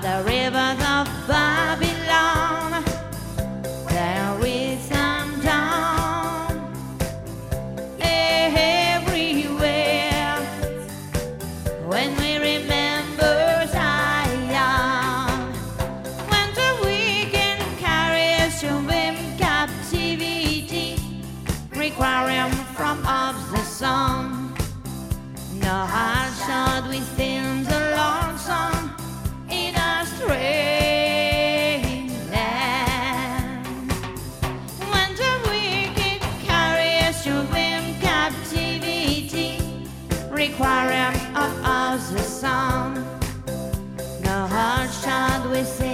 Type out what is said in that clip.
the rivers of Babylon, there is some dawn everywhere when we remember Zion. When the wicked carry us away in captivity, requiring from us the song. No heart shall we sing the Lord's song in a strange land. When the wicked carry us away in captivity, requiring of us the song. No heart shall we sing